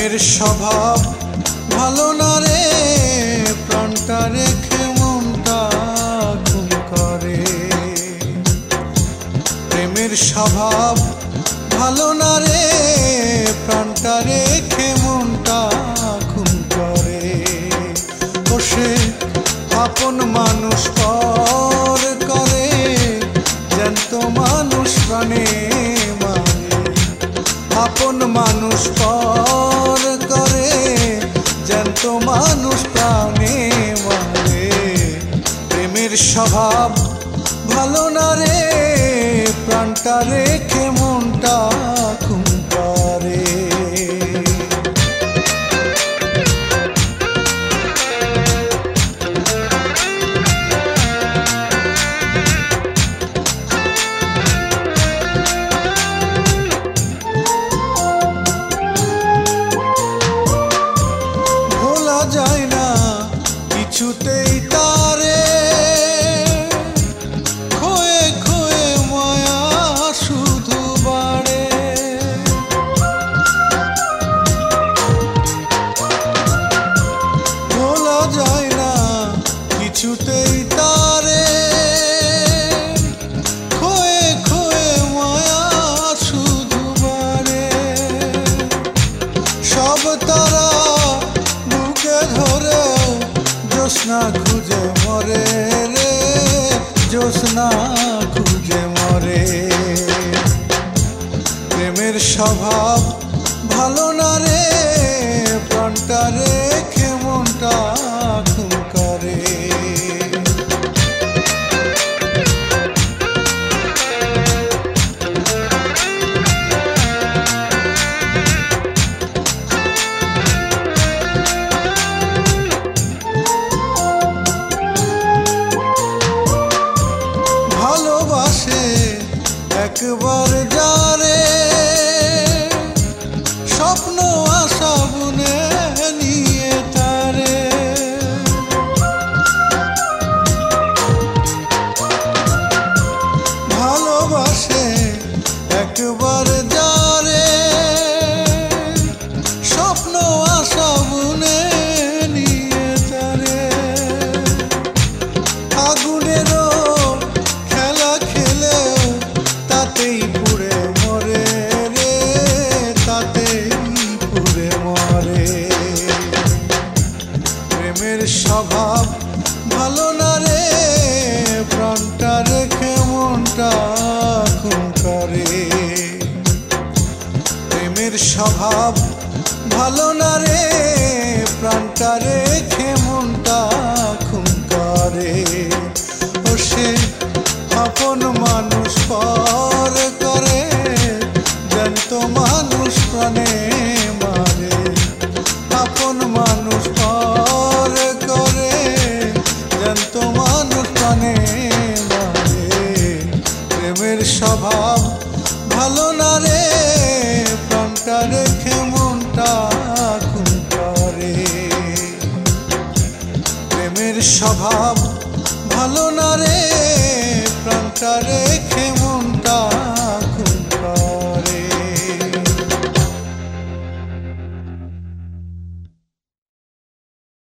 প্রেমের স্বভাব ভালো না রে, প্রাণটা রেখে মনটা খুন করে। প্রেমের স্বভাব ভালো না রে, প্রাণটা রেখে মনটা খুন করে। ও সে আপন মানুষ পর করে, জ্যান্ত মানুষ প্রাণে মারে। আপন মানুষ পর করে, জ্যান্ত মানুষ প্রাণে মারে। প্রেমের স্বভাব ভালো না রে, প্রাণটা রেখে মনটা খুন করে। ভোলা যায় না কিছুতেই তারে, খোয়ে খোয়ে মায়া শুধু বাড়ে। ভোলা যায় না কিছুতেই তারে, খোয়ে খোয়ে মায়া শুধু বাড়ে। সব তারা বুকে ধরেও জ্যোৎস্না খুঁজে মরে রে, জ্যোৎস্না খুঁজে মরে। প্রেমের স্বভাব ভালো না রে, প্রাণটা রেখে মনটা খুন করে। ভালোবাসে একবার যারে, স্বপ্ন আশা বুনে নিয়ে তারে। ভালোবাসে একবার যারে, স্বপ্ন আশা বুনে নিয়ে তারে। আগুনেরও খেলা খেলেও তাতেই পুড়ে মরে রে, তাতেই পুড়ে মরে। প্রেমের স্বভাব ভালো না রে, প্রাণটা রেখে মনটা খুন করে। প্রেমের স্বভাব ভালো না রে, প্রাণটা রেখে মনটা খুন করে। ও সে আপন মানুষ পর করে, জ্যান্ত মানুষ প্রাণে মারে। আপন মানুষ পর করে, জ্যান্ত মানুষ প্রাণে মারে। প্রেমের স্বভাব ভালো না রে, প্রাণটা রেখে মনটা খুন করে। প্রেমের স্বভাব ভালো না রে, প্রাণটা